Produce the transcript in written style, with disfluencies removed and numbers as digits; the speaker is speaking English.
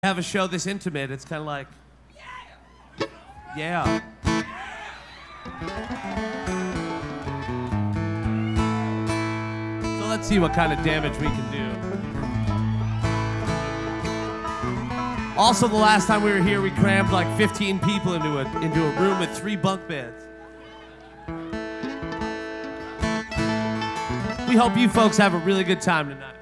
have a show this intimate, it's kind of like, yeah. So let's see what kind of damage we can do. Also, the last time we were here, we crammed like 15 people into a room with 3 bunk beds. We hope you folks have a really good time tonight.